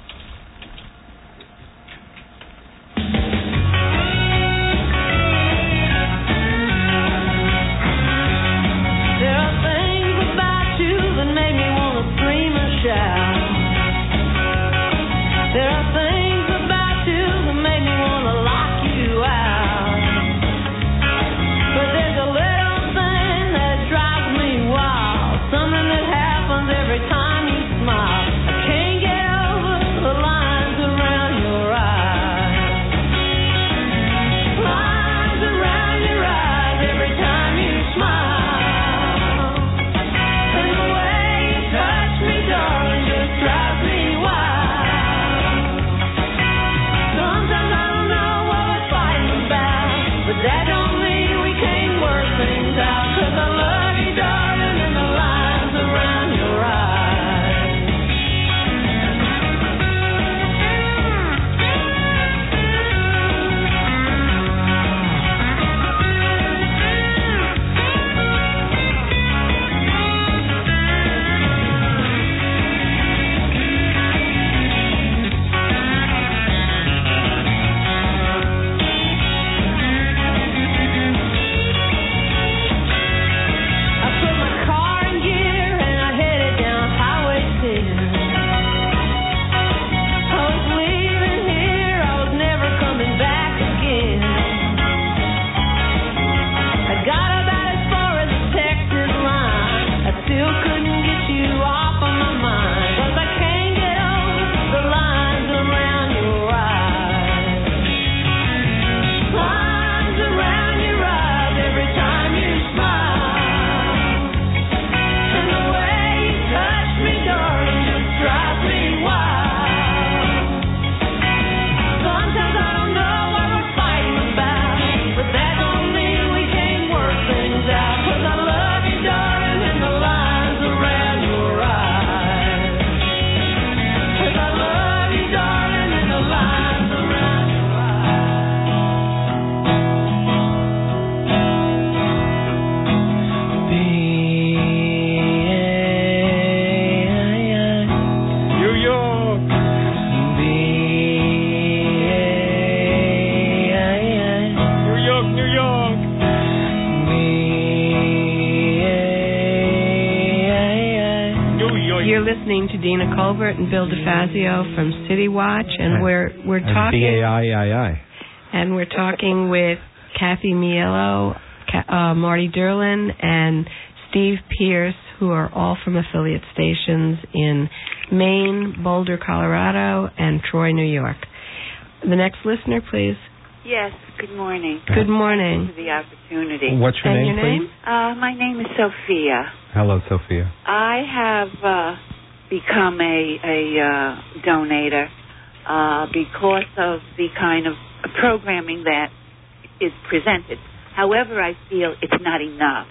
To Dina Colbert and Bill DeFazio from City Watch, and we're we're talking B A I I I, and we're talking with Kathy Miello, uh, Marty Derlin, and Steve Pierce, who are all from affiliate stations in Maine, Boulder, Colorado, and Troy, New York. The next listener, please. Yes. Good morning. Good morning. Thank you for the opportunity. What's your and name, your name? please? Uh, my name is Sophia. Hello, Sophia. I have uh, become a, a uh, donator uh, because of the kind of programming that is presented. However, I feel it's not enough.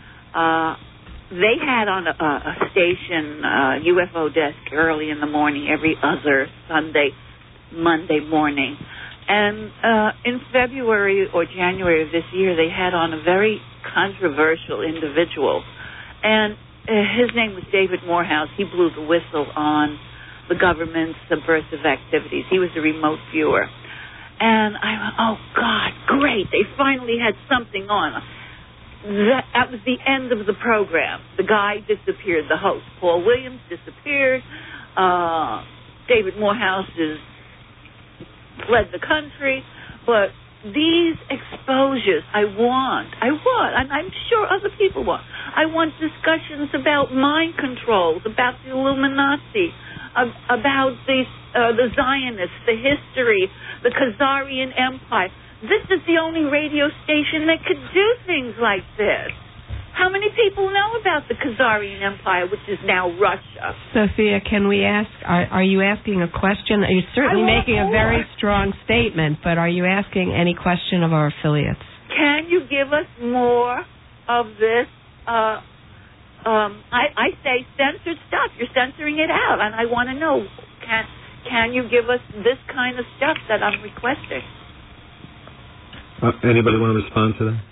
Uh, they had on a, a station, uh, U F O desk, early in the morning, every other Sunday, Monday morning. And uh, in February or January of this year, they had on a very controversial individual. And uh, his name was David Morehouse. He blew the whistle on the government's subversive activities. He was a remote viewer. And I went, oh, God, great. They finally had something on. That, that was the end of the program. The guy disappeared. The host, Paul Williams, disappeared. Uh, David Morehouse is, fled the country. But these exposures, I want, I want, and I'm sure other people want. I want discussions about mind controls, about the Illuminati, uh, about the uh, the Zionists, the history, the Khazarian Empire. This is the only radio station that could do things like this. How many people know about the Khazarian Empire, which is now Russia? Sophia, can we ask, are, are you asking a question? You're certainly making a very strong statement, but are you asking any question of our affiliates? Can you give us more of this? Uh, um, I, I say censored stuff. You're censoring it out, and I want to know, can, can you give us this kind of stuff that I'm requesting? Uh, anybody want to respond to that?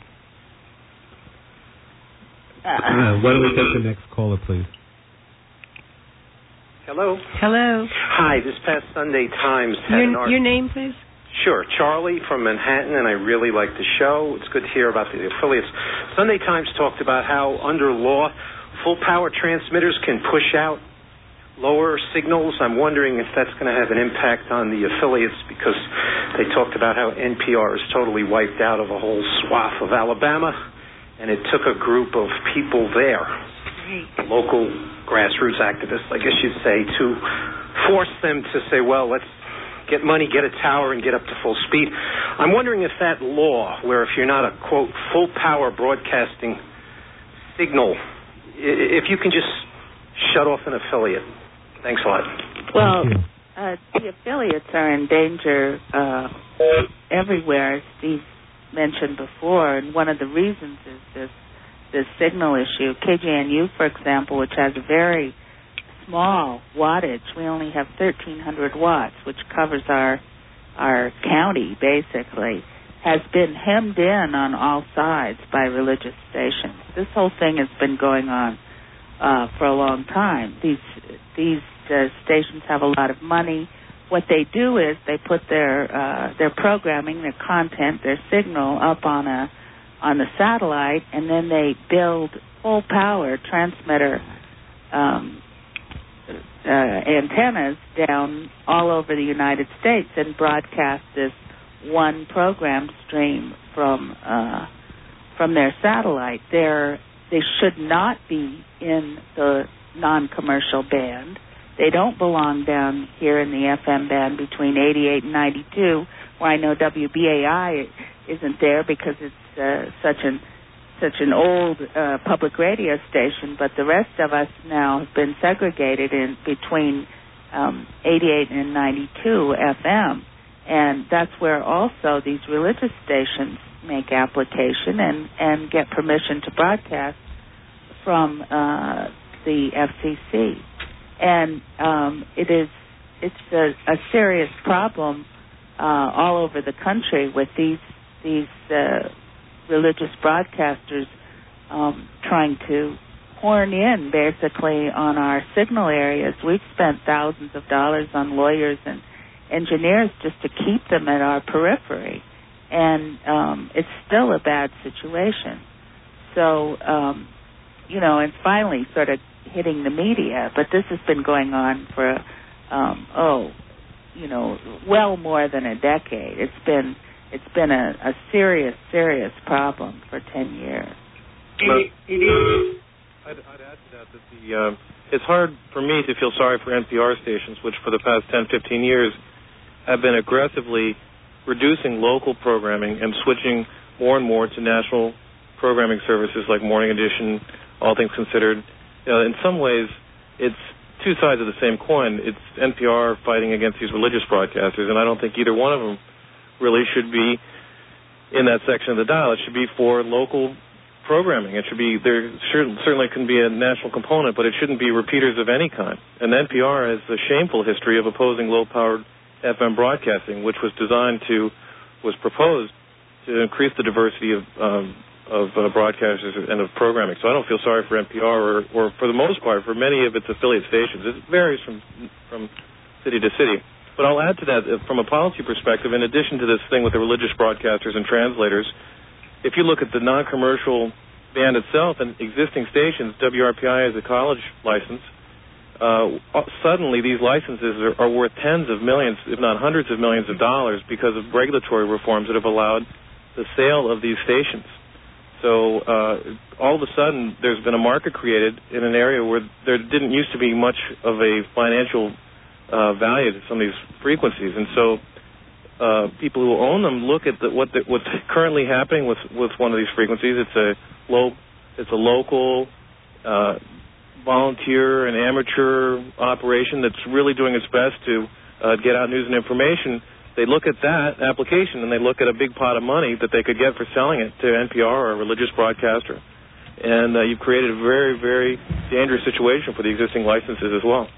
Uh, why don't we take the next caller, please? Hello. Hello. Hi. This past Sunday Times had your, an article. Your name, please? Sure. Charlie from Manhattan, and I really like the show. It's good to hear about the affiliates. Sunday Times talked about how, under law, full-power transmitters can push out lower signals. I'm wondering if that's going to have an impact on the affiliates, because they talked about how N P R is totally wiped out of a whole swath of Alabama, and it took a group of people there, local grassroots activists, I guess you'd say, to force them to say, well, let's get money, get a tower, and get up to full speed. I'm wondering if that law, where if you're not a, quote, full-power broadcasting signal, if you can just shut off an affiliate. Thanks a lot. Well, uh, the affiliates are in danger uh, everywhere, as Steve mentioned before, and one of the reasons is this this signal issue. K J N U, for example, which has a very small wattage, we only have thirteen hundred watts, which covers our our county, basically, has been hemmed in on all sides by religious stations. This whole thing has been going on uh, for a long time. These these uh, stations have a lot of money. What they do is they put their uh, their programming, their content, their signal up on a on the satellite, and then they build full power transmitter um, uh, antennas down all over the United States and broadcast this one program stream from uh, from their satellite. They're, they should not be in the non-commercial band. They don't belong down here in the F M band between eighty-eight and ninety-two, where I know W B A I isn't there because it's uh, such an such an old uh, public radio station. But the rest of us now have been segregated in between um, eighty-eight and ninety-two F M, and that's where also these religious stations make application and, and get permission to broadcast from uh, the F C C. And um, it is it's a, a serious problem uh, all over the country with these these uh, religious broadcasters um, trying to horn in basically on our signal areas. We've spent thousands of dollars on lawyers and engineers just to keep them at our periphery, and um, it's still a bad situation. So, um, you know, and finally sort of hitting the media, but this has been going on for, um, oh, you know, well more than a decade. It's been it's been a, a serious, serious problem for ten years. I'd, I'd add to that that the uh, it's hard for me to feel sorry for N P R stations, which for the past ten, fifteen years have been aggressively reducing local programming and switching more and more to national programming services like Morning Edition, All Things Considered. You know, in some ways, it's two sides of the same coin. It's N P R fighting against these religious broadcasters, and I don't think either one of them really should be in that section of the dial. It should be for local programming. It should be, there certainly can be a national component, but it shouldn't be repeaters of any kind. And N P R has a shameful history of opposing low-powered F M broadcasting, which was designed to, was proposed to increase the diversity of um, of uh, broadcasters and of programming. So I don't feel sorry for N P R or, or for the most part, for many of its affiliate stations. It varies from from city to city. But I'll add to that, uh, from a policy perspective, in addition to this thing with the religious broadcasters and translators, if you look at the non-commercial band itself and existing stations, W R P I has a college license. Uh, suddenly, these licenses are, are worth tens of millions, if not hundreds of millions of dollars because of regulatory reforms that have allowed the sale of these stations. So uh, all of a sudden, there's been a market created in an area where there didn't used to be much of a financial uh, value to some of these frequencies. And so uh, people who own them look at the, what the, what's currently happening with, with one of these frequencies. It's a low, it's a local uh, volunteer and amateur operation that's really doing its best to uh, get out news and information. They look at that application and they look at a big pot of money that they could get for selling it to N P R or a religious broadcaster. And uh, you've created a very, very dangerous situation for the existing licenses as well.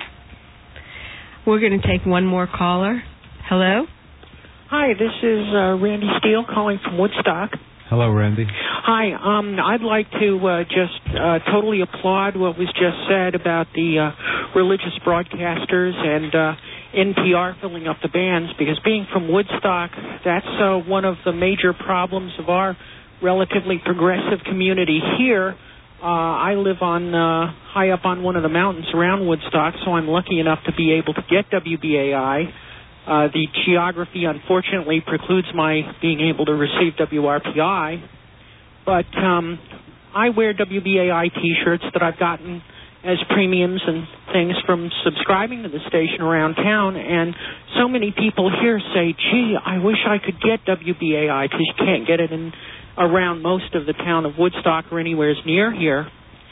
We're going to take one more caller. Hello? Hi, this is uh, Randy Steele calling from Woodstock. Hello, Randy. Hi. Um, I'd like to uh, just uh, totally applaud what was just said about the uh, religious broadcasters and uh, N P R filling up the bands, because being from Woodstock, that's uh, one of the major problems of our relatively progressive community here. Uh, I live on uh, high up on one of the mountains around Woodstock, so I'm lucky enough to be able to get W B A I. Uh, the geography, unfortunately, precludes my being able to receive W R P I. But um, I wear W B A I T-shirts that I've gotten as premiums and things from subscribing to the station around town. And so many people here say, gee, I wish I could get W B A I, because you can't get it in around most of the town of Woodstock or anywhere near here.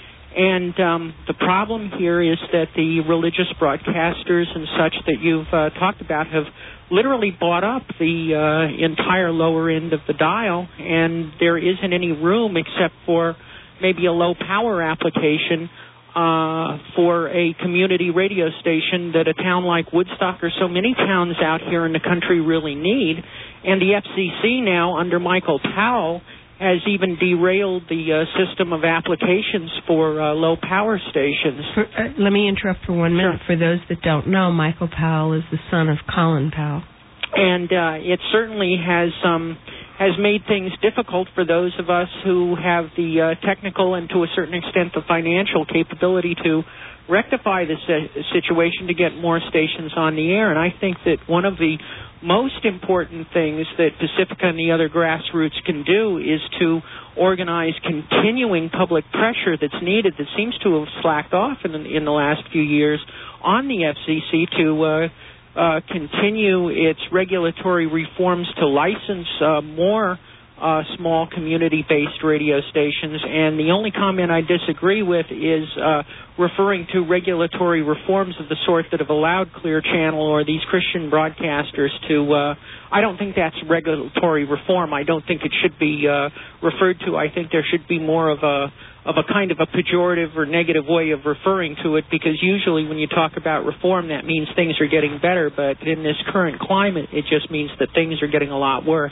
And um, the problem here is that the religious broadcasters and such that you've uh, talked about have literally bought up the uh, entire lower end of the dial, and there isn't any room except for maybe a low-power application uh, for a community radio station that a town like Woodstock or so many towns out here in the country really need. And the F C C now, under Michael Powell, has even derailed the uh, system of applications for uh, low-power stations. For, uh, let me interrupt for one minute. Sure. For those that don't know, Michael Powell is the son of Colin Powell. And uh, it certainly has um, has made things difficult for those of us who have the uh, technical and, to a certain extent, the financial capability to rectify this uh, situation to get more stations on the air. And I think that one of the most important things that Pacifica and the other grassroots can do is to organize continuing public pressure that's needed, that seems to have slacked off in the, in the last few years, on the F C C to uh, uh, continue its regulatory reforms to license uh, more uh, small community-based radio stations. And the only comment I disagree with is uh, referring to regulatory reforms of the sort that have allowed Clear Channel or these Christian broadcasters to, uh, I don't think that's regulatory reform. I don't think it should be uh, referred to. I think there should be more of a of a kind of a pejorative or negative way of referring to it, because usually when you talk about reform, that means things are getting better. But in this current climate, it just means that things are getting a lot worse.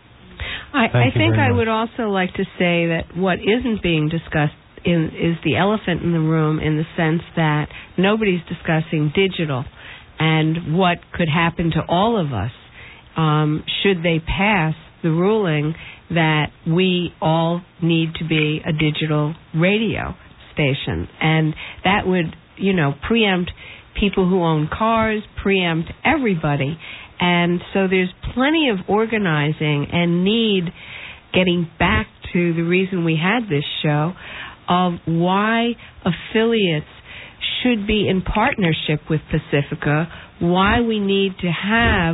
I, I think I would also like to say that what isn't being discussed in, is the elephant in the room, in the sense that nobody's discussing digital and what could happen to all of us um, should they pass the ruling that we all need to be a digital radio station. And that would, you know, preempt people who own cars, preempt everybody. And so there's plenty of organizing and need, getting back to the reason we had this show, of why affiliates should be in partnership with Pacifica, why we need to have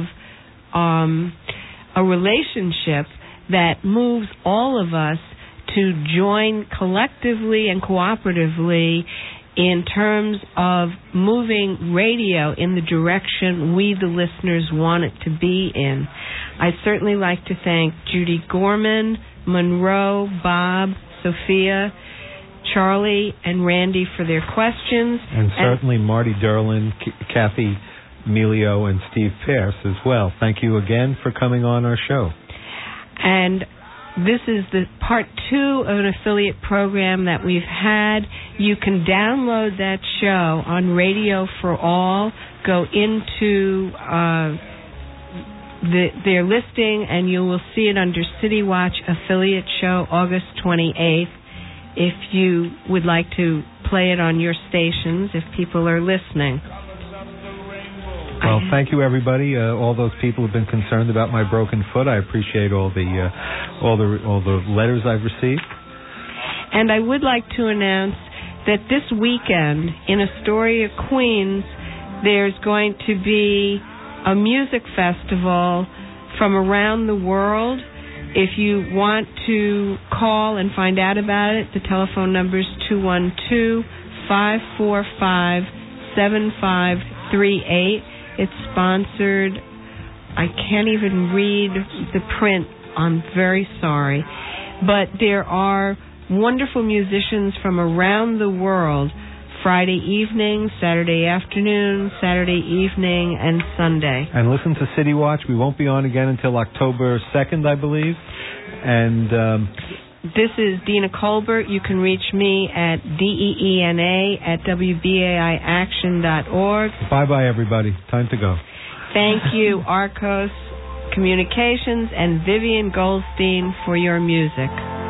um, a relationship that moves all of us to join collectively and cooperatively in terms of moving radio in the direction we, the listeners, want it to be in. I'd certainly like to thank Judy Gorman, Monroe, Bob, Sophia, Charlie, and Randy for their questions. And certainly and Marty Derlin, K- Kathy Melio, and Steve Pierce as well. Thank you again for coming on our show. And This is the part two of an affiliate program that we've had. You can download that show on Radio for All. Go into uh, the, their listing, and you will see it under City Watch Affiliate Show, August twenty-eighth. If you would like to play it on your stations, if people are listening. Well, thank you, everybody. Uh, all those people who've been concerned about my broken foot. I appreciate all the uh, all the all the letters I've received. And I would like to announce that this weekend in Astoria, Queens, there's going to be a music festival from around the world. If you want to call and find out about it, the telephone number is two one two, five four five, seven five three eight. It's sponsored. I can't even read the print. I'm very sorry. But there are wonderful musicians from around the world, Friday evening, Saturday afternoon, Saturday evening, and Sunday. And listen to City Watch. We won't be on again until October second, I believe. And um, this is Dina Colbert. You can reach me at D E E N A at W B A I action dot org. Bye-bye, everybody. Time to go. Thank you, Arcos Communications and Vivian Goldstein, for your music.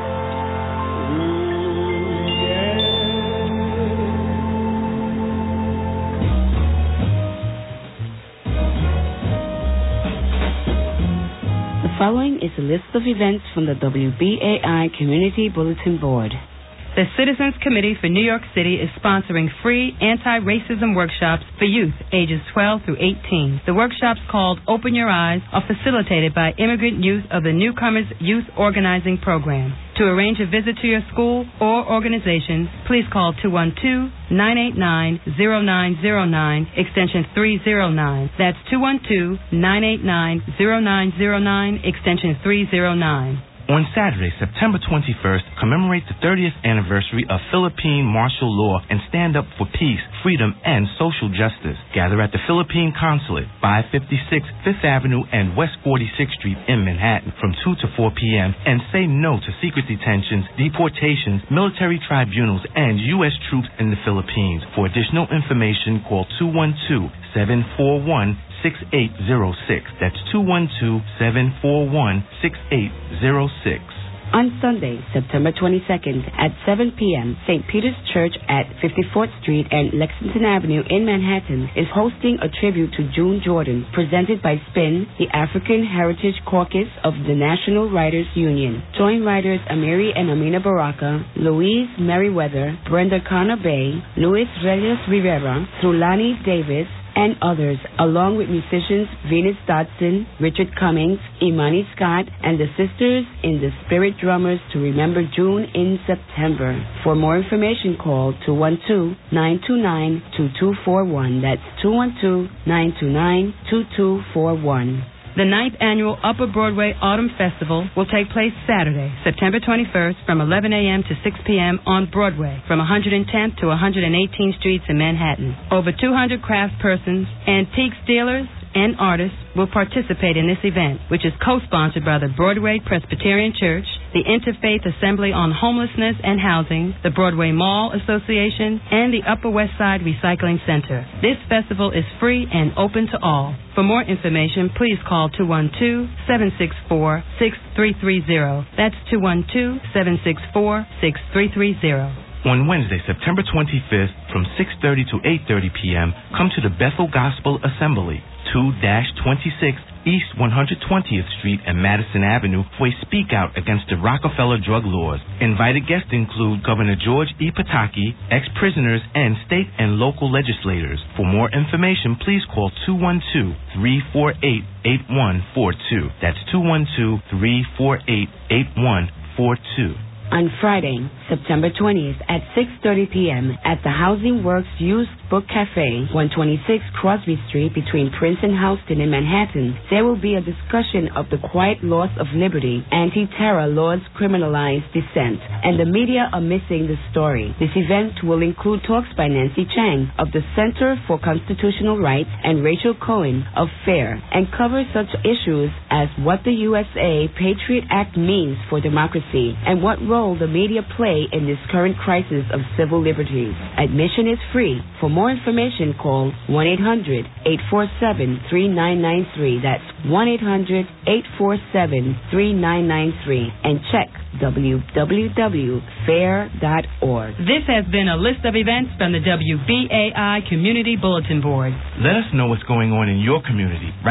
The following is a list of events from the W B A I Community Bulletin Board. The Citizens Committee for New York City is sponsoring free anti-racism workshops for youth ages twelve through eighteen. The workshops, called Open Your Eyes, are facilitated by immigrant youth of the Newcomers Youth Organizing Program. To arrange a visit to your school or organization, please call two one two, nine eight nine, zero nine zero nine, extension three zero nine. That's two one two, nine eight nine, zero nine zero nine, extension three zero nine. On Saturday, September twenty-first, commemorate the thirtieth anniversary of Philippine martial law and stand up for peace, freedom, and social justice. Gather at the Philippine Consulate, five fifty-six Fifth Avenue and West forty-sixth Street in Manhattan from two to four p.m. and say no to secret detentions, deportations, military tribunals, and U S troops in the Philippines. For additional information, call two one two, seven four one, six eight zero six. That's two one two, seven four one, six eight zero six. On Sunday, September twenty-second at seven p.m., Saint Peter's Church at fifty-fourth Street and Lexington Avenue in Manhattan is hosting a tribute to June Jordan, presented by SPIN, the African Heritage Caucus of the National Writers Union. Join writers Amiri and Amina Baraka, Louise Merriweather, Brenda Connor Bay, Luis Reyes Rivera, Trulani Davis, and others, along with musicians Venus Dodson, Richard Cummings, Imani Scott, and the Sisters in the Spirit Drummers to remember June in September. For more information, call two one two, nine two nine, two two four one. That's two one two, nine two nine, two two four one. The ninth Annual Upper Broadway Autumn Festival will take place Saturday, September twenty-first from eleven a.m. to six p.m. on Broadway from one hundred tenth to one hundred eighteenth Streets in Manhattan. Over two hundred craft persons, antiques dealers, and artists will participate in this event, which is co-sponsored by the Broadway Presbyterian Church, the Interfaith Assembly on Homelessness and Housing, the Broadway Mall Association, and the Upper West Side Recycling Center. This festival is free and open to all. For more information, please call two one two, seven six four, six three three zero. That's two one two, seven six four, six three three zero. On Wednesday, September twenty-fifth, from six thirty to eight thirty p.m., come to the Bethel Gospel Assembly, two twenty-six East one hundred twentieth Street and Madison Avenue, for a speak out against the Rockefeller drug laws. Invited guests include Governor George E. Pataki, ex-prisoners, and state and local legislators. For more information, please call two one two, three four eight, eight one four two. That's two one two, three four eight, eight one four two. On Friday, September twentieth at six thirty p.m. at the Housing Works Youth Book Cafe, one twenty-six Crosby Street between Prince and Houston in Manhattan, there will be a discussion of the quiet loss of liberty, anti-terror laws criminalize dissent, and the media are missing the story. This event will include talks by Nancy Chang of the Center for Constitutional Rights and Rachel Cohen of FAIR, and cover such issues as what the U S A Patriot Act means for democracy and what role the media play in this current crisis of civil liberties. Admission is free. For more information, call one eight hundred, eight four seven, three nine nine three. That's one eight hundred, eight four seven, three nine nine three. And check w w w dot fair dot org. This has been a list of events from the W B A I Community Bulletin Board. Let us know what's going on in your community.